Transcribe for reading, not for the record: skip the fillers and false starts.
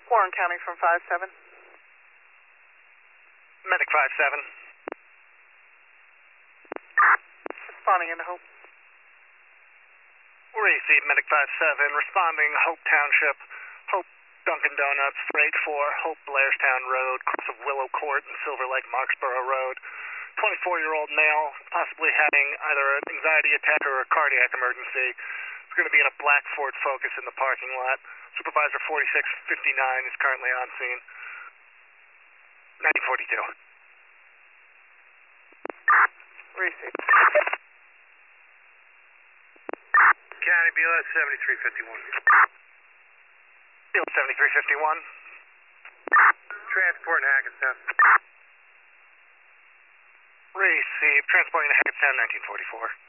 Warren County from 5-7. Medic 5-7. Responding into Hope. Receive Medic 5-7, responding Hope Township, Hope Dunkin' Donuts, freight for Hope Blairstown Road, cross of Willow Court and Silver Lake Marksboro Road. 24-year-old male, possibly having either an anxiety attack or a cardiac emergency. It's going to be in a black Ford Focus in the parking lot. Supervisor 4659 is currently on scene. 1942. Receive. County BLS 7351. BLS 7351. Transport in Hackettstown. Receive. Transporting to Hackettstown, 1944.